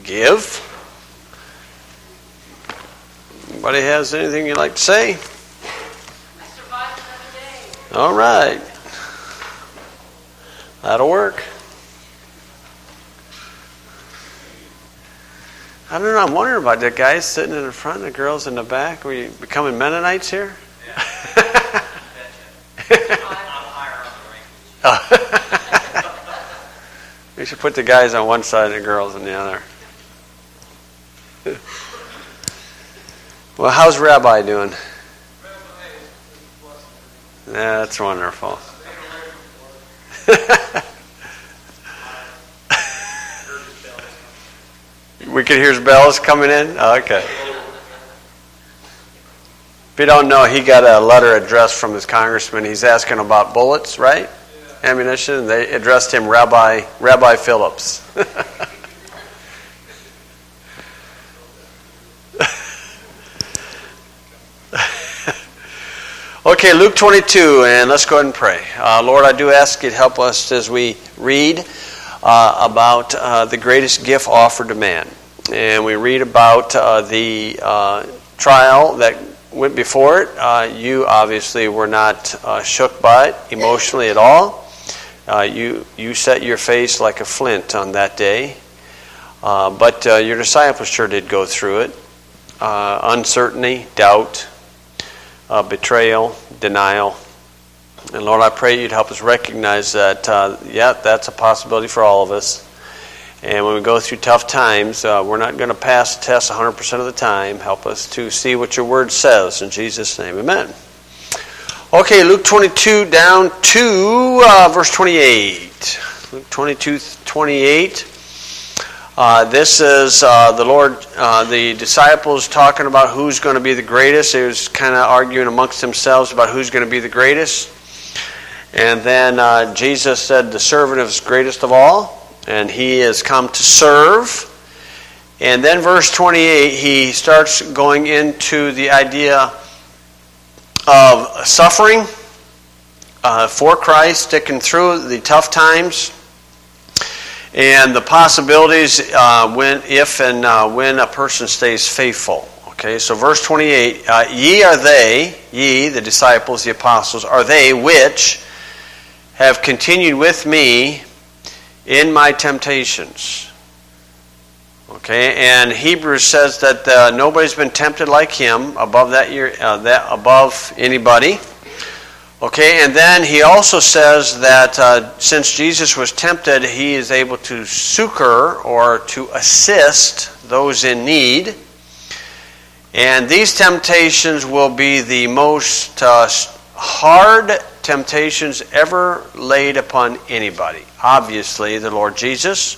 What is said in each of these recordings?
give. Anybody has anything you'd like to say? I survived another day. All right. That'll work. I don't know. I'm wondering about the guys sitting in the front and the girls in the back. Are you becoming Mennonites here? Yeah. I'm higher on the rankings. We should put the guys on one side and the girls on the other. Well, how's Rabbi doing? Yeah, that's wonderful. We can hear his bells coming in? Oh, okay. If you don't know, he got a letter addressed from his congressman. He's asking about bullets, right? Ammunition. They addressed him Rabbi Phillips. Okay, Luke 22, and let's go ahead and pray. Lord, I do ask you to help us as we read about the greatest gift offered to man. And we read about the trial that went before it. You obviously were not shook by it emotionally at all. You set your face like a flint on that day. But your disciples sure did go through it. Uncertainty, doubt, betrayal, denial. And Lord, I pray you'd help us recognize that, that's a possibility for all of us. And when we go through tough times, we're not going to pass the test 100% of the time. Help us to see what your word says. In Jesus' name, amen. Okay, Luke 22 down to verse 28. Luke 22:28. This is the Lord, the disciples talking about who's going to be the greatest. They was kind of arguing amongst themselves about who's going to be the greatest. And then Jesus said the servant is greatest of all. And he has come to serve. And then verse 28, he starts going into the idea of suffering for Christ, sticking through the tough times, and the possibilities when a person stays faithful. Okay, so verse 28, ye, the disciples, the apostles, are they which have continued with me in my temptations. Okay, and Hebrews says that nobody's been tempted like him above above anybody. Okay, and then he also says that since Jesus was tempted, he is able to succor or to assist those in need. And these temptations will be the most hard temptations ever laid upon anybody. Obviously, the Lord Jesus.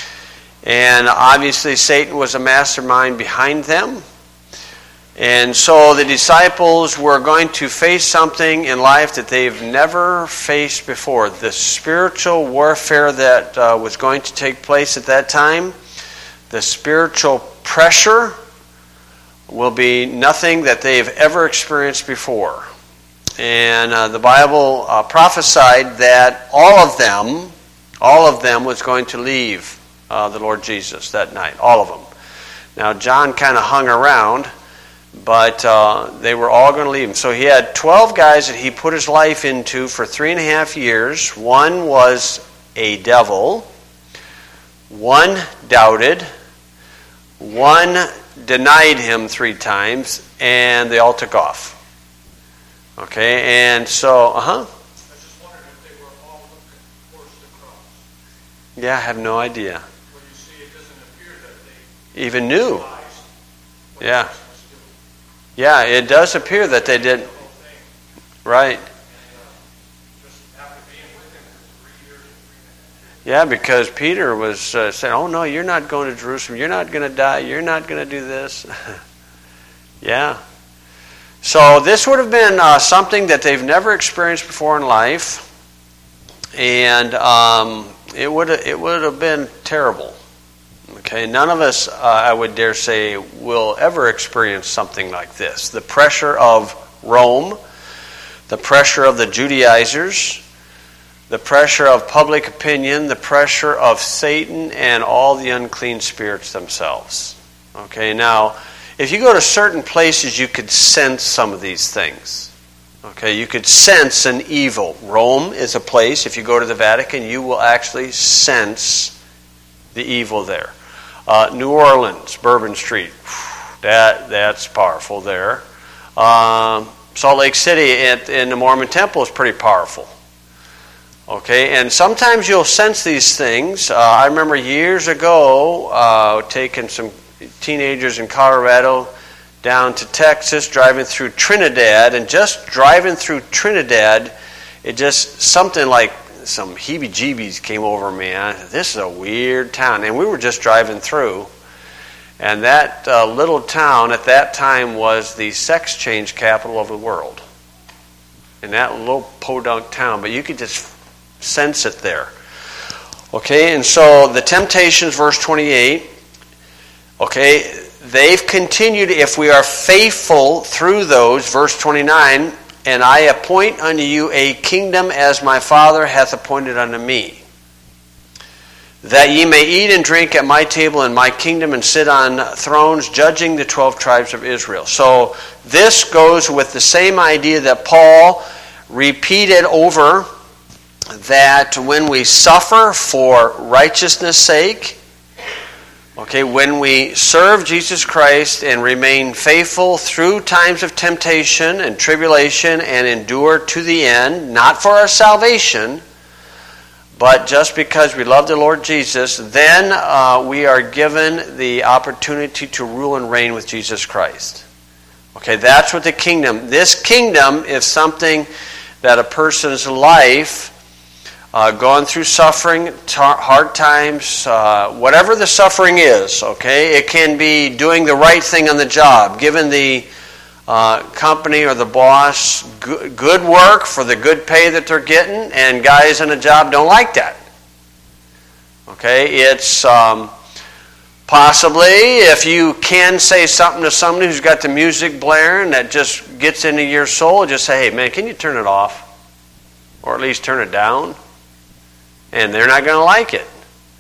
And obviously, Satan was a mastermind behind them. And so the disciples were going to face something in life that they've never faced before. The spiritual warfare that was going to take place at that time, the spiritual pressure will be nothing that they've ever experienced before. And the Bible prophesied that all of them was going to leave the Lord Jesus that night. All of them. Now, John kind of hung around, but they were all going to leave him. So he had 12 guys that he put his life into for 3.5 years. One was a devil. One doubted. One denied him 3 times, and they all took off. Okay, and so, I just wondered if they were all looking towards the cross. Yeah, I have no idea. Well, you see, it doesn't appear that they Even knew. realized what Yeah. Jesus was doing. Yeah, it does appear that they did. The whole thing. Right. And just after being with him for 3 years and 3.5 years. Yeah, because Peter was saying, oh no, you're not going to Jerusalem. You're not going to die. You're not going to do this. Yeah. So this would have been something that they've never experienced before in life. And it would have been terrible. Okay, none of us, I would dare say, will ever experience something like this. The pressure of Rome, the pressure of the Judaizers, the pressure of public opinion, the pressure of Satan, and all the unclean spirits themselves. Okay, now, if you go to certain places, you could sense some of these things. Okay, you could sense an evil. Rome is a place, if you go to the Vatican, you will actually sense the evil there. New Orleans, Bourbon Street, that's powerful there. Salt Lake City in the Mormon Temple is pretty powerful. Okay, and sometimes you'll sense these things. I remember years ago taking some teenagers in Colorado down to Texas, driving through Trinidad, and just driving through Trinidad, it just, something like some heebie-jeebies came over me. This is a weird town. And we were just driving through, and that little town at that time was the sex change capital of the world. In that little podunk town, but you could just sense it there. Okay, and so the temptations, verse 28, okay, they've continued, if we are faithful through those, verse 29, and I appoint unto you a kingdom as my Father hath appointed unto me, that ye may eat and drink at my table in my kingdom and sit on thrones judging the 12 tribes of Israel. So this goes with the same idea that Paul repeated over, that when we suffer for righteousness' sake, okay, when we serve Jesus Christ and remain faithful through times of temptation and tribulation and endure to the end, not for our salvation, but just because we love the Lord Jesus, then we are given the opportunity to rule and reign with Jesus Christ. Okay, that's what the kingdom, this kingdom is something that a person's life, going through suffering, hard times, whatever the suffering is, okay? It can be doing the right thing on the job, giving the company or the boss good work for the good pay that they're getting, and guys in a job don't like that. Okay? It's possibly, if you can say something to somebody who's got the music blaring that just gets into your soul, just say, hey man, can you turn it off? Or at least turn it down? And they're not going to like it.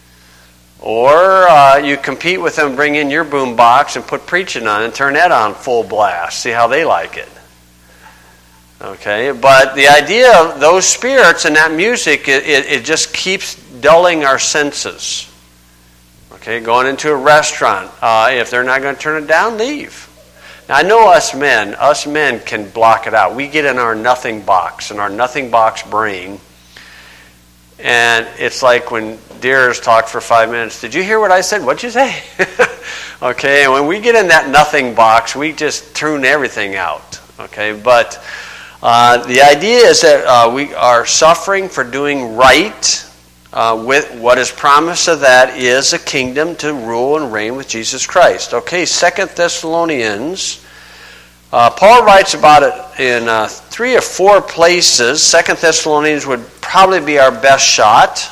Or you compete with them, bring in your boom box and put preaching on and turn that on full blast. See how they like it. Okay, but the idea of those spirits and that music, it just keeps dulling our senses. Okay, going into a restaurant, if they're not going to turn it down, leave. Now I know us men can block it out. We get in our nothing box, in our nothing box brain. And it's like when Deers talked for 5 minutes. Did you hear what I said? What'd you say? Okay, and when we get in that nothing box, we just tune everything out. Okay, but the idea is that we are suffering for doing right. With what is promised of that is a kingdom to rule and reign with Jesus Christ. Okay, 2 Thessalonians. Paul writes about it in 3 or 4 places. 2 Thessalonians would probably be our best shot.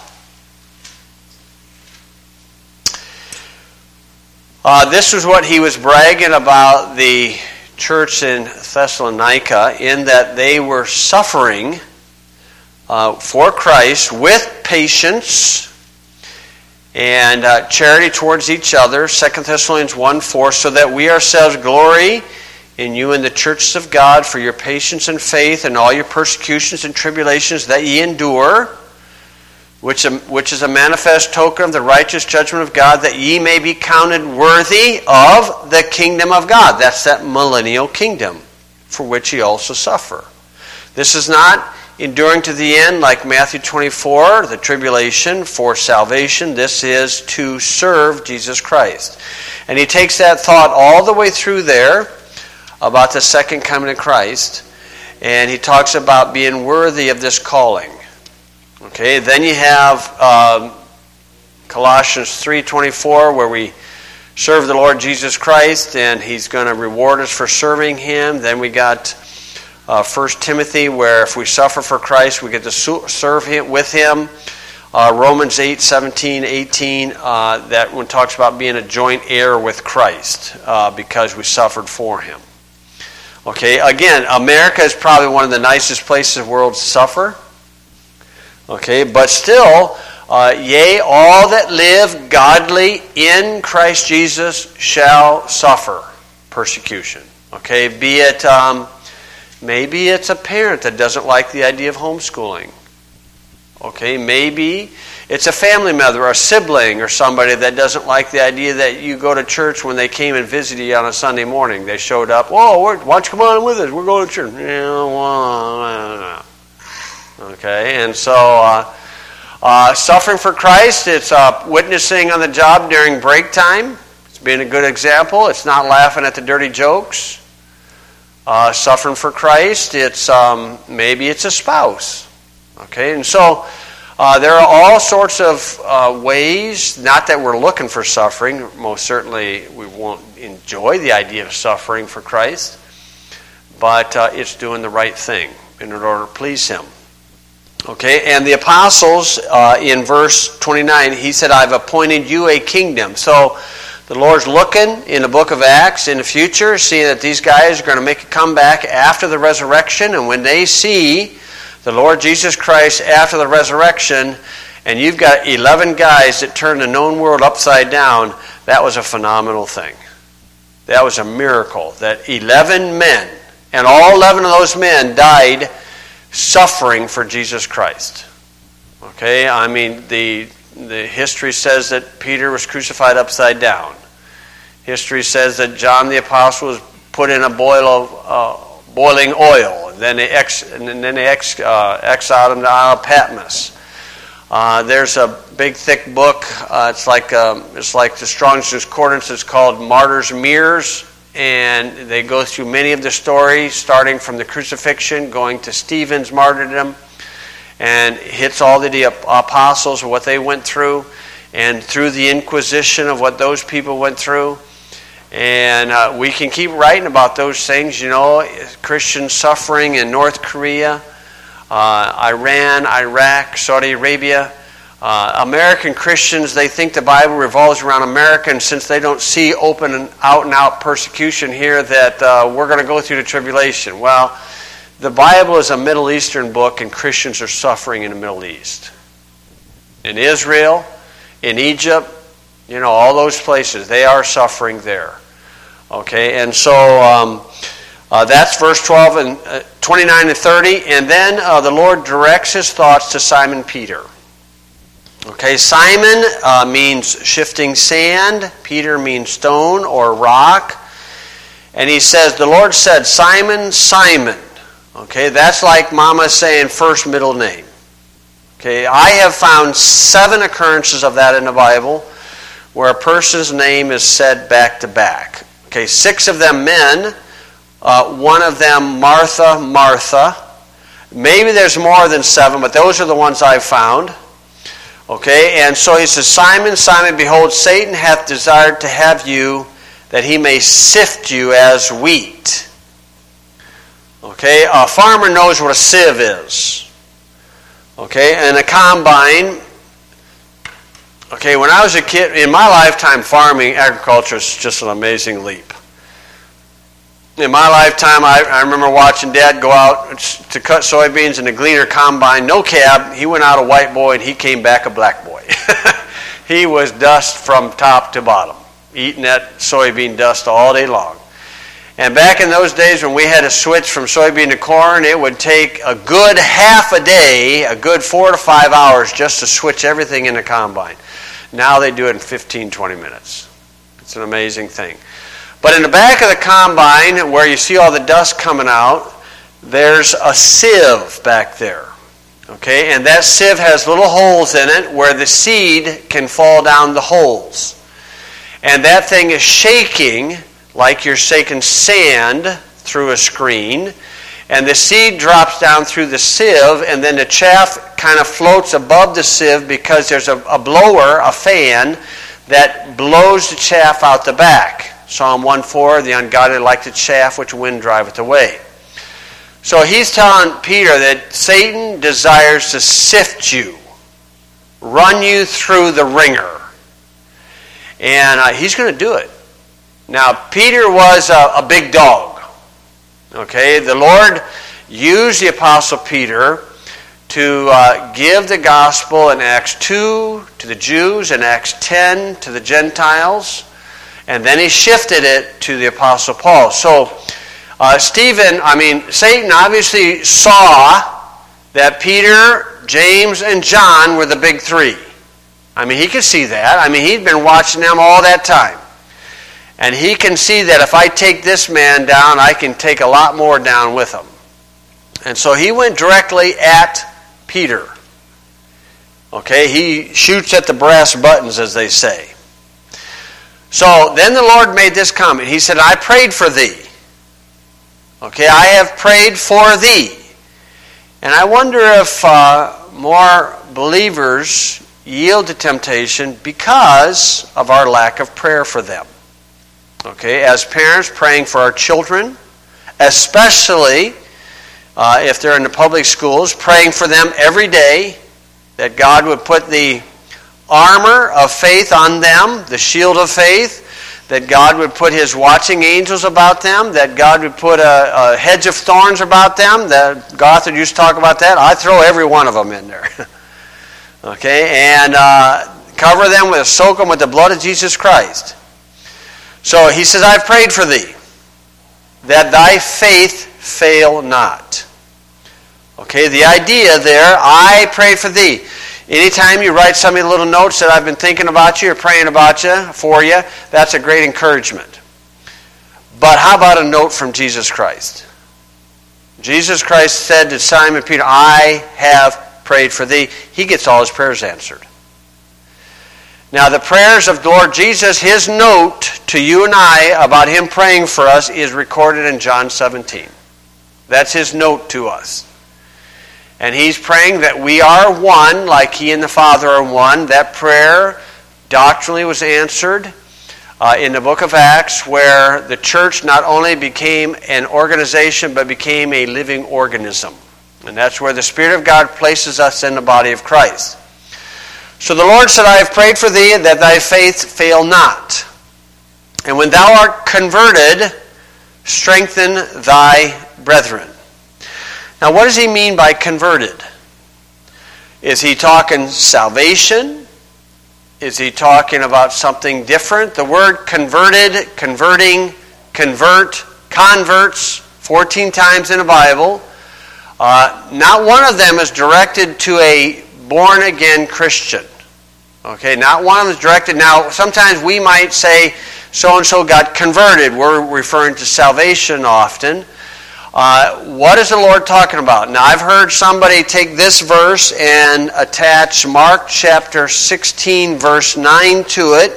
This is what he was bragging about the church in Thessalonica, in that they were suffering for Christ with patience and charity towards each other. 2 Thessalonians 1:4, so that we ourselves glory in you and the churches of God for your patience and faith and all your persecutions and tribulations that ye endure, which is a manifest token of the righteous judgment of God, that ye may be counted worthy of the kingdom of God. That's that millennial kingdom for which ye also suffer. This is not enduring to the end like Matthew 24, the tribulation for salvation. This is to serve Jesus Christ. And he takes that thought all the way through there about the second coming of Christ, and he talks about being worthy of this calling. Okay, then you have Colossians 3:24, where we serve the Lord Jesus Christ, and he's going to reward us for serving him. Then we got 1 Timothy, where if we suffer for Christ, we get to serve him with him. Romans 8:17-18, that one talks about being a joint heir with Christ because we suffered for him. Okay, again, America is probably one of the nicest places in the world to suffer. Okay, but still, yea, all that live godly in Christ Jesus shall suffer persecution. Okay, be it, maybe it's a parent that doesn't like the idea of homeschooling. Okay, maybe it's a family member or a sibling or somebody that doesn't like the idea that you go to church when they came and visited you on a Sunday morning. They showed up, whoa, why don't you come on with us? We're going to church. Okay, and so suffering for Christ, it's witnessing on the job during break time. It's being a good example. It's not laughing at the dirty jokes. Suffering for Christ, it's maybe it's a spouse. Okay, and so there are all sorts of ways, not that we're looking for suffering. Most certainly we won't enjoy the idea of suffering for Christ, but it's doing the right thing in order to please Him. Okay, and the apostles, in verse 29, he said, I've appointed you a kingdom. So the Lord's looking in the book of Acts in the future, seeing that these guys are going to make a comeback after the resurrection, and when they see the Lord Jesus Christ after the resurrection, and you've got 11 guys that turned the known world upside down, that was a phenomenal thing. That was a miracle, that 11 men, and all 11 of those men died suffering for Jesus Christ. Okay, I mean, the history says that Peter was crucified upside down. History says that John the Apostle was put in a boil of boiling oil, and then they exiled him to Isle of Patmos. There's a big, thick book. It's like the Strong's Concordance. It's called Martyrs' Mirrors, and they go through many of the stories, starting from the crucifixion, going to Stephen's martyrdom, and hits all the apostles and what they went through, and through the Inquisition of what those people went through. And we can keep writing about those things, you know, Christian suffering in North Korea, Iran, Iraq, Saudi Arabia. American Christians, they think the Bible revolves around America, and since they don't see open and out persecution here, that we're going to go through the tribulation. Well, the Bible is a Middle Eastern book, and Christians are suffering in the Middle East. In Israel, in Egypt, you know, all those places, they are suffering there. Okay, and so that's verse 12 and 29 and 30. And then the Lord directs His thoughts to Simon Peter. Okay, Simon means shifting sand. Peter means stone or rock. And he says, the Lord said, Simon, Simon. Okay, that's like Mama saying first, middle name. Okay, I have found 7 occurrences of that in the Bible where a person's name is said back to back. Okay, 6 of them men, 1 of them Martha, Martha. Maybe there's more than 7, but those are the ones I've found. Okay, and so he says, Simon, Simon, behold, Satan hath desired to have you, that he may sift you as wheat. Okay, a farmer knows what a sieve is. Okay, and a combine. Okay, when I was a kid, in my lifetime, farming, agriculture is just an amazing leap. In my lifetime, I remember watching Dad go out to cut soybeans in the Gleaner combine, no cab. He went out a white boy and he came back a black boy. He was dust from top to bottom, eating that soybean dust all day long. And back in those days when we had to switch from soybean to corn, it would take a good half a day, a good 4 to 5 hours just to switch everything in the combine. Now they do it in 15, 20 minutes. It's an amazing thing. But in the back of the combine, where you see all the dust coming out, there's a sieve back there. Okay, and that sieve has little holes in it where the seed can fall down the holes. And that thing is shaking like you're shaking sand through a screen. And the seed drops down through the sieve, and then the chaff kind of floats above the sieve because there's a blower, a fan, that blows the chaff out the back. Psalm 1:4, the ungodly like the chaff which wind driveth away. So he's telling Peter that Satan desires to sift you, run you through the ringer. And he's going to do it. Now, Peter was a big dog. Okay, the Lord used the Apostle Peter to give the gospel in Acts 2 to the Jews, in Acts 10 to the Gentiles, and then he shifted it to the Apostle Paul. So Satan obviously saw that Peter, James, and John were the big three. He could see that. He'd been watching them all that time. And he can see that if I take this man down, I can take a lot more down with him. And so he went directly at Peter. Okay, he shoots at the brass buttons, as they say. So then the Lord made this comment. He said, I prayed for thee. Okay, I have prayed for thee. And I wonder if more believers yield to temptation because of our lack of prayer for them. Okay, as parents, praying for our children, especially if they're in the public schools, praying for them every day, that God would put the armor of faith on them, the shield of faith, that God would put His watching angels about them, that God would put a hedge of thorns about them. That Gothard used to talk about that. I throw every one of them in there. Okay, and cover them soak them with the blood of Jesus Christ. So he says, I've prayed for thee, that thy faith fail not. Okay, the idea there, I prayed for thee. Anytime you write somebody little notes that I've been thinking about you or praying about you, for you, that's a great encouragement. But how about a note from Jesus Christ? Jesus Christ said to Simon Peter, I have prayed for thee. He gets all his prayers answered. Now the prayers of the Lord Jesus, his note to you and I about him praying for us is recorded in John 17. That's his note to us. And he's praying that we are one, like he and the Father are one. That prayer doctrinally was answered in the book of Acts, where the church not only became an organization, but became a living organism. And that's where the Spirit of God places us in the body of Christ. So the Lord said, I have prayed for thee, that thy faith fail not. And when thou art converted, strengthen thy brethren. Now, what does he mean by converted? Is he talking salvation? Is he talking about something different? The word converted, converting, convert, converts, 14 times in the Bible. Not one of them is directed to a born-again Christian. Okay, not one of them is directed. Now, sometimes we might say, so-and-so got converted. We're referring to salvation often. What is the Lord talking about? Now, I've heard somebody take this verse and attach Mark chapter 16, verse 9 to it.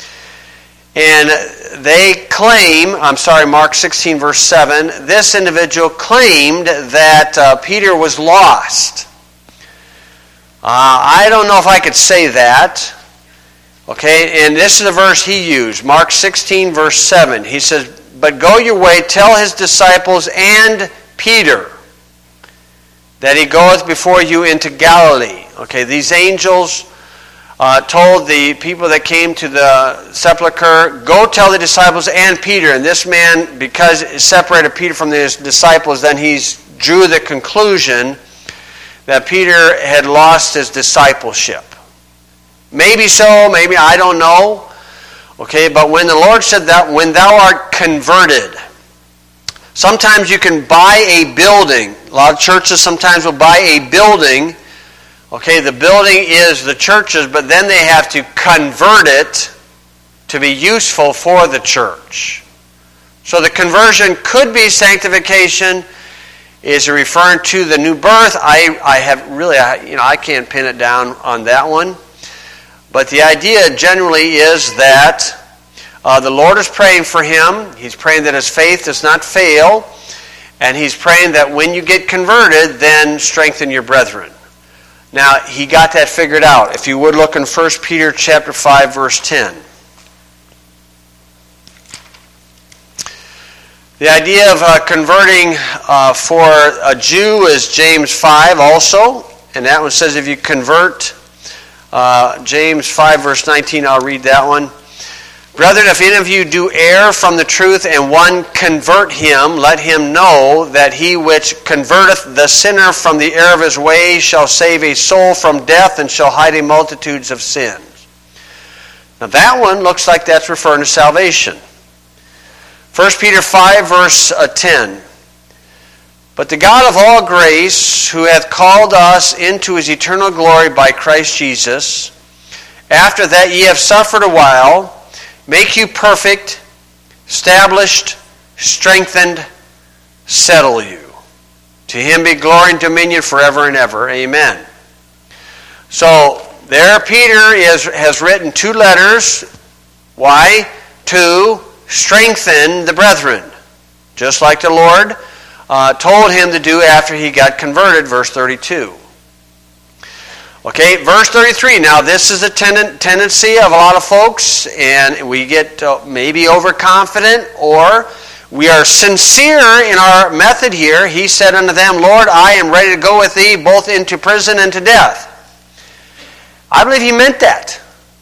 And they claim, Mark 16, verse 7, this individual claimed that Peter was lost. I don't know if I could say that. Okay, and this is the verse he used, Mark 16, verse 7. He says, but go your way, tell his disciples and Peter that he goeth before you into Galilee. Okay, these angels told the people that came to the sepulchre, go tell the disciples and Peter. And this man, because it separated Peter from his disciples, then he drew the conclusion that Peter had lost his discipleship. Maybe so, maybe, I don't know. Okay, but when the Lord said that, when thou art converted, sometimes you can buy a building. A lot of churches sometimes will buy a building. Okay, the building is the church's, but then they have to convert it to be useful for the church. So the conversion could be sanctification. Is referring to the new birth. I can't pin it down on that one. But the idea generally is that the Lord is praying for him. He's praying that his faith does not fail. And he's praying that when you get converted, then strengthen your brethren. Now, he got that figured out. If you would look in 1 Peter chapter 5, verse 10. The idea of converting for a Jew is James 5 also. And that one says if you convert, James 5 verse 19, I'll read that one. Brethren, if any of you do err from the truth, and one convert him, let him know that he which converteth the sinner from the error of his ways shall save a soul from death, and shall hide a multitudes of sins. Now that one looks like that's referring to salvation. 1 Peter 5, verse 10. But the God of all grace, who hath called us into his eternal glory by Christ Jesus, after that ye have suffered a while, make you perfect, established, strengthened, settle you. To him be glory and dominion forever and ever. Amen. So there Peter has written 2 letters. Why? To strengthen the brethren. Just like the Lord told him to do after he got converted, verse 32. Okay, verse 33. Now, this is a tendency of a lot of folks, and we get maybe overconfident, or we are sincere in our method here. He said unto them, Lord, I am ready to go with thee, both into prison and to death. I believe he meant that.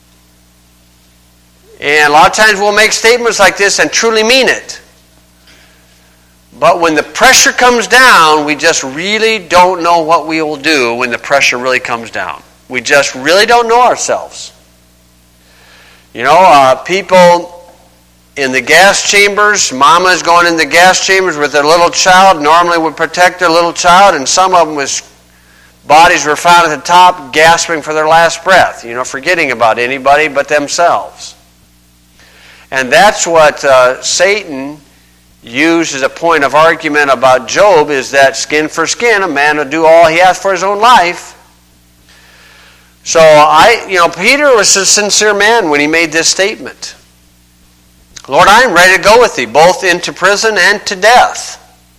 And a lot of times we'll make statements like this and truly mean it. But when the pressure comes down, we just really don't know what we will do when the pressure really comes down. We just really don't know ourselves. You know, people in the gas chambers, mamas going in the gas chambers with their little child, normally would protect their little child, and some of them bodies were found at the top gasping for their last breath, forgetting about anybody but themselves. And that's what Satan used as a point of argument about Job, is that skin for skin, a man will do all he has for his own life. So Peter was a sincere man when he made this statement. Lord, I am ready to go with thee, both into prison and to death.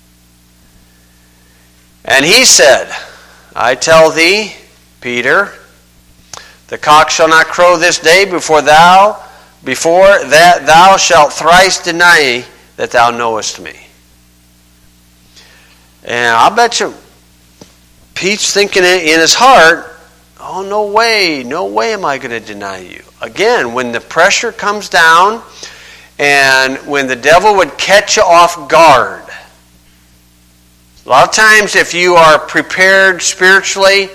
And he said, I tell thee, Peter, the cock shall not crow this day before that thou shalt thrice deny that thou knowest me. And I'll bet you Pete's thinking in his heart, oh, no way am I going to deny you. Again, when the pressure comes down and when the devil would catch you off guard. A lot of times if you are prepared spiritually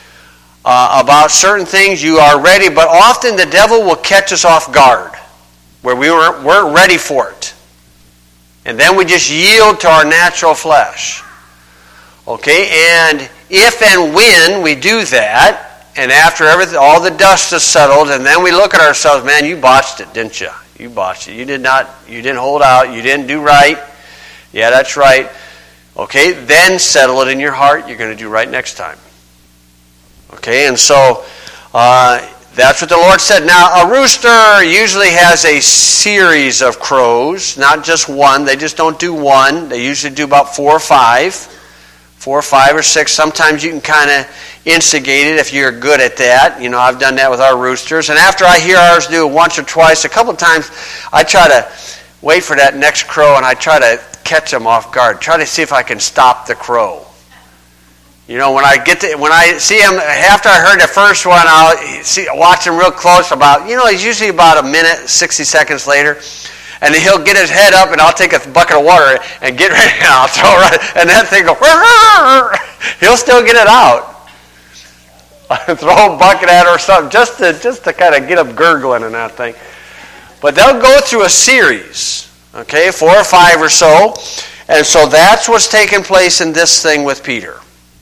about certain things, you are ready, but often the devil will catch us off guard where we weren't ready for it. And then we just yield to our natural flesh. Okay, and if and when we do that, and after all the dust is settled, and then we look at ourselves, man, you botched it, didn't you? You botched it. You didn't hold out. You didn't do right. Yeah, that's right. Okay, then settle it in your heart. You're going to do right next time. Okay, and so that's what the Lord said. Now, a rooster usually has a series of crows, not just one. They just don't do one. They usually do about 4 or 5. 4 or 5 or 6. Sometimes you can kind of instigate it if you're good at that. I've done that with our roosters. And after I hear ours do it once or twice, a couple of times I try to wait for that next crow and I try to catch them off guard. Try to see if I can stop the crow. When I see him, after I heard the first one, I'll watch him real close it's usually about a minute, 60 seconds later. And then he'll get his head up, and I'll take a bucket of water and get ready, and I'll throw it right, and that thing will, he'll still get it out. Throw a bucket at her or something, just to kind of get him gurgling in that thing. But they'll go through a series, okay, 4 or 5 or so, and so that's what's taking place in this thing with Peter.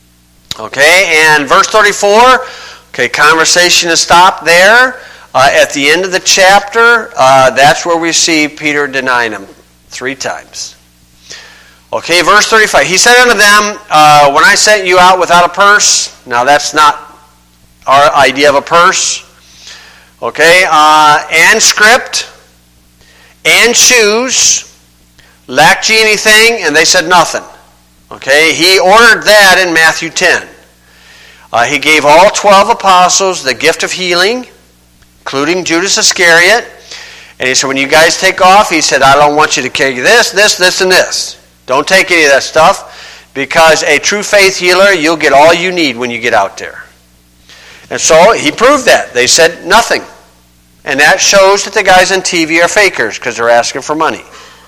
Okay, and verse 34, okay, conversation is stopped there. At the end of the chapter, that's where we see Peter denying him 3 times. Okay, verse 35. He said unto them, when I sent you out without a purse, now that's not our idea of a purse, okay, and script, and shoes, lacked ye anything? And they said nothing. Okay, he ordered that in Matthew 10. He gave all 12 apostles the gift of healing, including Judas Iscariot. And he said, when you guys take off, he said, I don't want you to carry this, and this. Don't take any of that stuff, because a true faith healer, you'll get all you need when you get out there. And so he proved that. They said nothing. And that shows that the guys on TV are fakers because they're asking for money.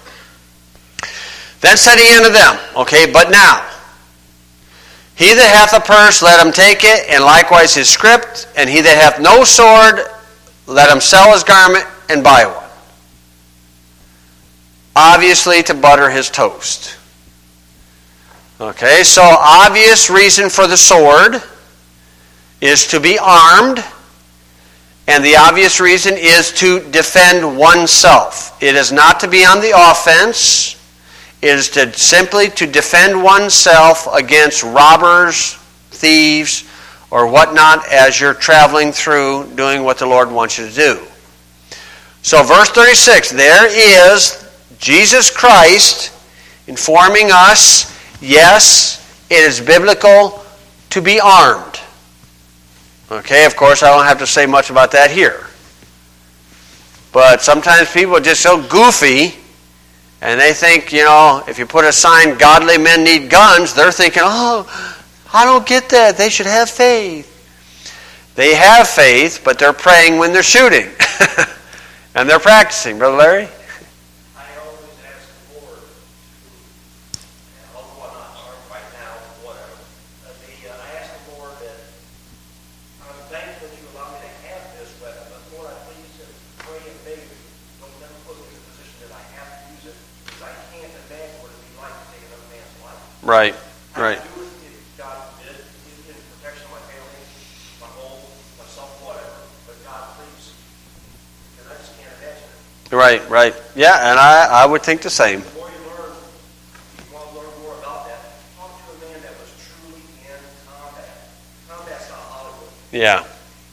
Then said he unto them, okay, but now, he that hath a purse, let him take it, and likewise his scrip, and he that hath no sword, let him sell his garment and buy one. Obviously to butter his toast. Okay, so obvious reason for the sword is to be armed, and the obvious reason is to defend oneself. It is not to be on the offense. It is simply to defend oneself against robbers, thieves, or whatnot as you're traveling through doing what the Lord wants you to do. So verse 36, there is Jesus Christ informing us, yes, it is biblical to be armed. Okay, of course, I don't have to say much about that here. But sometimes people are just so goofy, and they think, if you put a sign, godly men need guns, they're thinking, oh, I don't get that. They should have faith. They have faith, but they're praying when they're shooting. And they're practicing. Brother Larry? I always ask the Lord, although I'm not armed right now, whatever. I ask the Lord that I'm thankful that you allow me to have this weapon, but Lord, I please pray and beg you, don't never put me in a position that I have to use it, because I can't imagine what it would be like to take another man's life. Right. I do it if God forbid, in protection of my family, my home, myself, whatever. But God, please, because I just can't imagine it. Right. Yeah, and I would think the same. The more you learn, you want to learn more about that. Talk to a man that was truly in combat. Combat's not Hollywood. Yeah,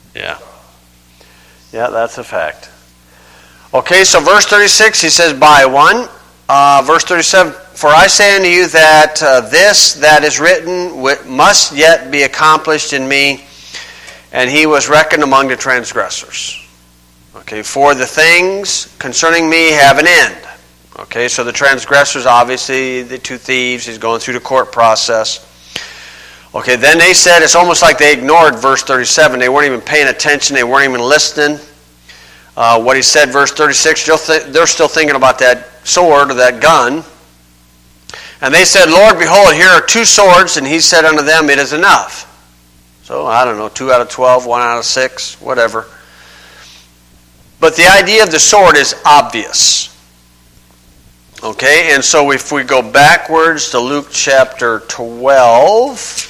that's a fact. Okay, so verse 36, he says, buy one. Verse 37, for I say unto you that this that is written must yet be accomplished in me, and he was reckoned among the transgressors. Okay, for the things concerning me have an end. Okay, so the transgressors, obviously, the two thieves, he's going through the court process. Okay, then they said, it's almost like they ignored verse 37. They weren't even paying attention. They weren't even listening. What he said, verse 36, they're still thinking about that sword or that gun. And they said, Lord, behold, here are 2 swords. And he said unto them, it is enough. So, I don't know, 2 out of 12, 1 out of 6, whatever. But the idea of the sword is obvious. Okay, and so if we go backwards to Luke chapter 12...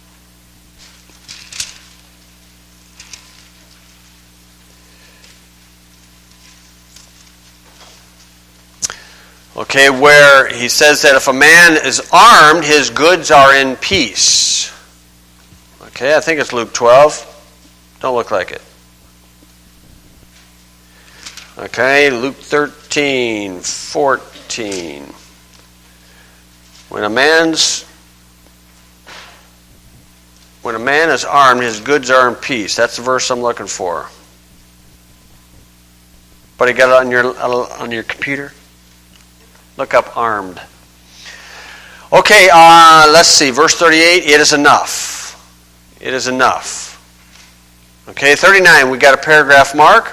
Okay, where he says that if a man is armed, his goods are in peace. Okay, I think it's Luke 12. Don't look like it. Okay, Luke 13, 14. When a man is armed, his goods are in peace. That's the verse I'm looking for. But you got it on your computer? Look up armed. Okay, let's see. Verse 38, it is enough. It is enough. Okay, 39, we got a paragraph mark.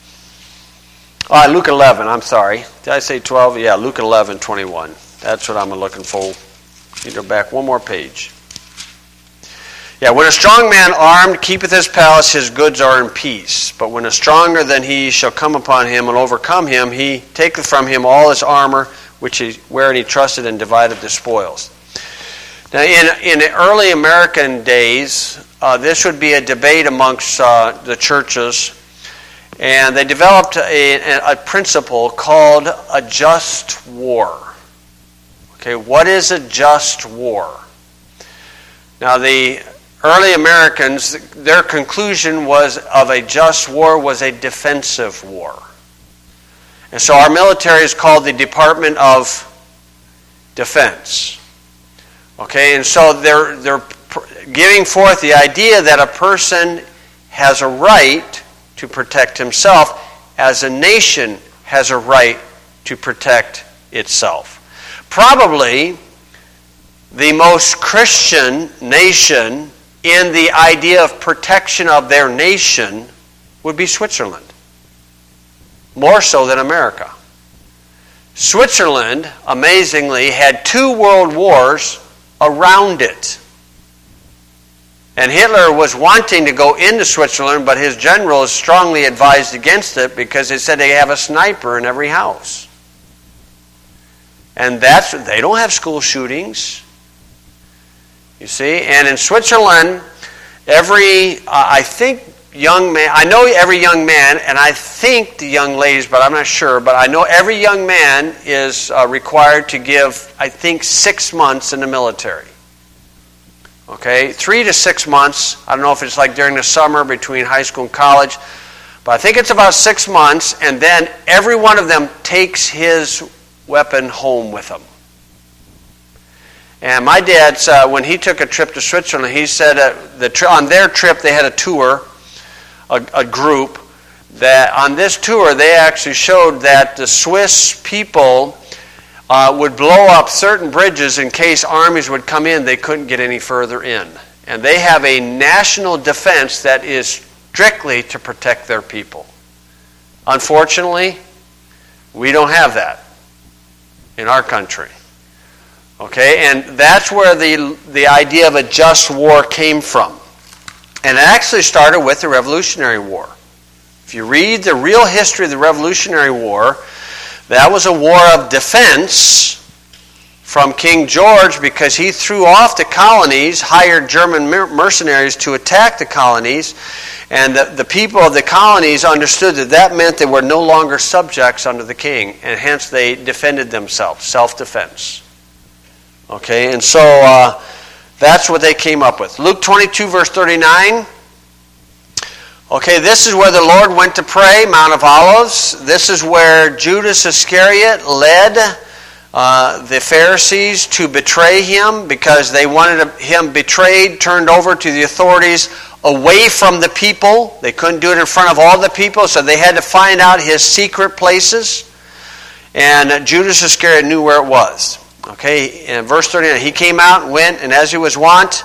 Luke 11, I'm sorry. Did I say 12? Yeah, Luke 11, 21. That's what I'm looking for. You go back one more page. Yeah, when a strong man armed keepeth his palace, his goods are in peace. But when a stronger than he shall come upon him and overcome him, he taketh from him all his armor, wherein he trusted, and divided the spoils. Now, in the early American days, this would be a debate amongst the churches, and they developed a principle called a just war. Okay, what is a just war? Now, the early Americans, their conclusion was of a just war was a defensive war. And so our military is called the Department of Defense. Okay, and so they're giving forth the idea that a person has a right to protect himself, as a nation has a right to protect itself. Probably the most Christian nation in the idea of protection of their nation would be Switzerland. more so than America. Switzerland, amazingly, had 2 world wars around it. And Hitler was wanting to go into Switzerland, but his generals strongly advised against it because they said they have a sniper in every house. And they don't have school shootings. You see? And in Switzerland, I think young man, I know every young man, and I think the young ladies, but I'm not sure, but I know every young man is required to give, I think, 6 months in the military. Okay, 3 to 6 months. I don't know if it's like during the summer between high school and college, but I think it's about 6 months, and then every one of them takes his weapon home with him. And my dad, when he took a trip to Switzerland, he said on their trip they had a tour, a group, that on this tour they actually showed that the Swiss people would blow up certain bridges in case armies would come in. They couldn't get any further in. And they have a national defense that is strictly to protect their people. Unfortunately, we don't have that in our country. Okay, and that's where the idea of a just war came from. And it actually started with the Revolutionary War. If you read the real history of the Revolutionary War, that was a war of defense from King George because he threw off the colonies, hired German mercenaries to attack the colonies, and the people of the colonies understood that meant they were no longer subjects under the king, and hence they defended themselves, self-defense. Okay, and so that's what they came up with. Luke 22, verse 39. Okay, this is where the Lord went to pray, Mount of Olives. This is where Judas Iscariot led the Pharisees to betray him because they wanted him betrayed, turned over to the authorities away from the people. They couldn't do it in front of all the people, so they had to find out his secret places. And Judas Iscariot knew where it was. Okay, in verse 39, he came out and went, and as he was wont,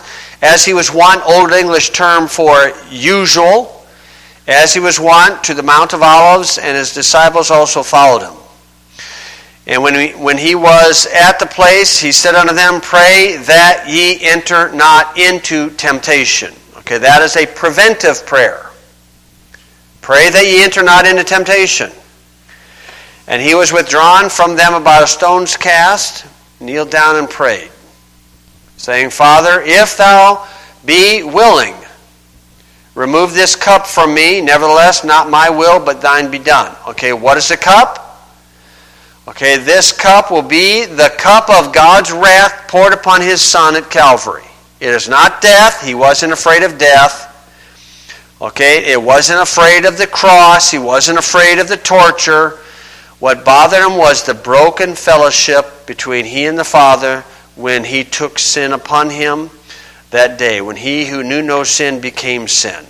Old English term for usual, as he was wont, to the Mount of Olives, and his disciples also followed him. And when he was at the place, he said unto them, Pray that ye enter not into temptation. Okay, that is a preventive prayer. Pray that ye enter not into temptation. And he was withdrawn from them about a stone's cast, kneeled down and prayed, saying, Father, if thou be willing, remove this cup from me. Nevertheless, not my will, but thine be done. Okay, what is the cup? Okay, this cup will be the cup of God's wrath poured upon his Son at Calvary. It is not death. He wasn't afraid of death. Okay, it wasn't afraid of the cross. He wasn't afraid of the torture. What bothered him was the broken fellowship between he and the Father when he took sin upon him that day, when he who knew no sin became sin.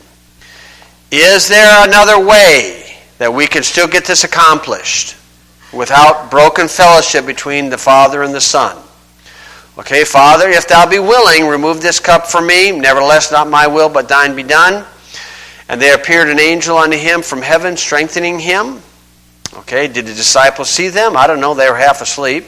Is there another way that we can still get this accomplished without broken fellowship between the Father and the Son? Okay, Father, if thou be willing, remove this cup from me. Nevertheless, not my will, but thine be done. And there appeared an angel unto him from heaven, strengthening him. Okay, did the disciples see them? I don't know, they were half asleep.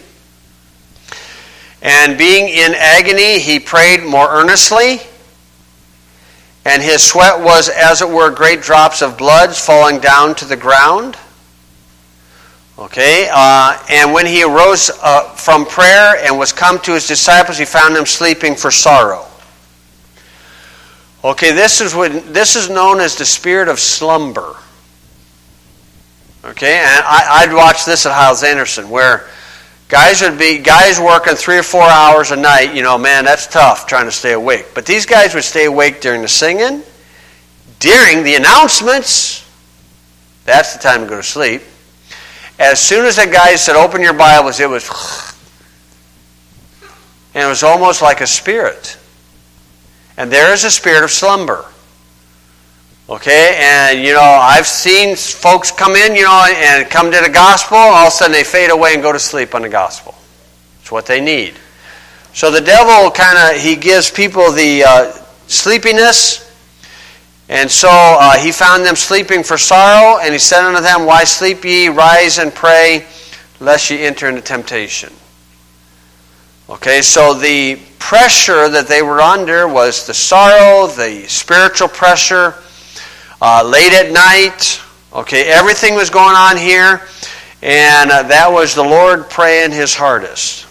And being in agony, he prayed more earnestly, and his sweat was, as it were, great drops of blood falling down to the ground. Okay, and when he arose from prayer and was come to his disciples, he found them sleeping for sorrow. Okay, this is known as the spirit of slumber. Okay, and I'd watch this at Hyles Anderson, where guys working 3 or 4 hours a night. Man, that's tough trying to stay awake. But these guys would stay awake during the singing, during the announcements. That's the time to go to sleep. As soon as that guy said, "Open your Bibles," it was, and it was almost like a spirit. And there is a spirit of slumber. Okay, and I've seen folks come in, and come to the gospel, and all of a sudden they fade away and go to sleep on the gospel. It's what they need. So the devil he gives people the sleepiness, And so he found them sleeping for sorrow, and he said unto them, Why sleep ye? Rise and pray, lest ye enter into temptation. Okay, so the pressure that they were under was the sorrow, the spiritual pressure, late at night. Okay, everything was going on here, and that was the Lord praying his hardest.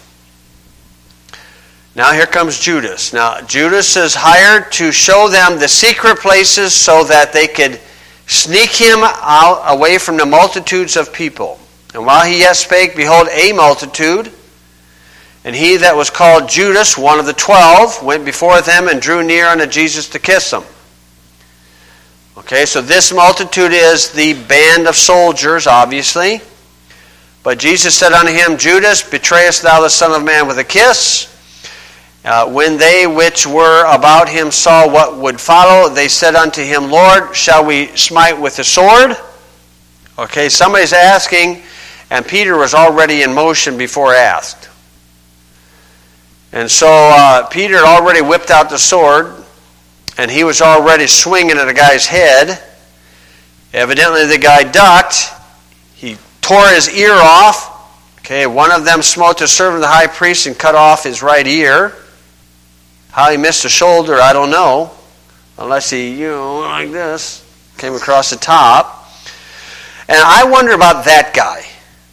Now here comes Judas. Now Judas is hired to show them the secret places so that they could sneak him out away from the multitudes of people. And while he yet spake, behold, a multitude, and he that was called Judas, one of the 12, went before them and drew near unto Jesus to kiss him. Okay, so this multitude is the band of soldiers, obviously. But Jesus said unto him, Judas, betrayest thou the Son of Man with a kiss? When they which were about him saw what would follow, they said unto him, Lord, shall we smite with the sword? Okay, somebody's asking, and Peter was already in motion before asked. And so Peter had already whipped out the sword, and he was already swinging at a guy's head. Evidently the guy ducked. He tore his ear off. Okay, one of them smote the servant of the high priest and cut off his right ear. How he missed a shoulder, I don't know. Unless he, like this, came across the top. And I wonder about that guy.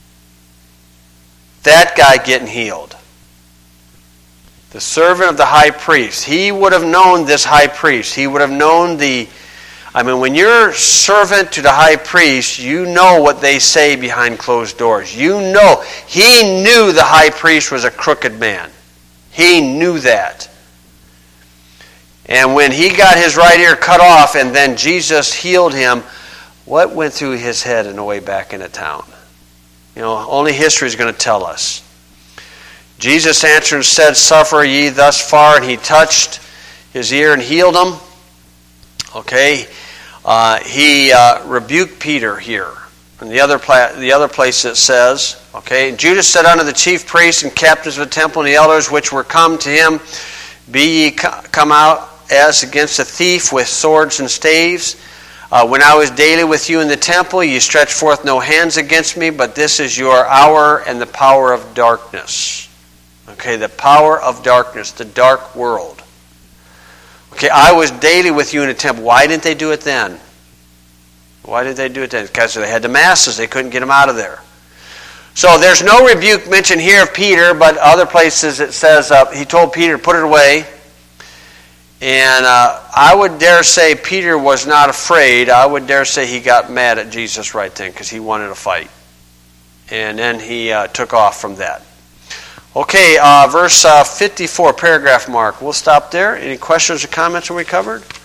That guy getting healed. The servant of the high priest. He would have known this high priest. He would have known when you're servant to the high priest, you know what they say behind closed doors. You know. He knew the high priest was a crooked man. He knew that. And when he got his right ear cut off and then Jesus healed him, what went through his head on the way back into town? Only history is going to tell us. Jesus answered and said, Suffer ye thus far, and he touched his ear and healed him. Okay, he rebuked Peter here. In the other place it says, okay, Judas said unto the chief priests and captains of the temple and the elders which were come to him, Be ye come out as against a thief with swords and staves? When I was daily with you in the temple, ye stretched forth no hands against me, but this is your hour and the power of darkness. Okay, the power of darkness, the dark world. Okay, I was daily with you in the temple. Why didn't they do it then? Why did they do it then? Because they had the masses. They couldn't get them out of there. So there's no rebuke mentioned here of Peter, but other places it says he told Peter to put it away. And I would dare say Peter was not afraid. I would dare say he got mad at Jesus right then because he wanted to fight. And then he took off from that. Okay, verse 54, paragraph mark. We'll stop there. Any questions or comments when we covered?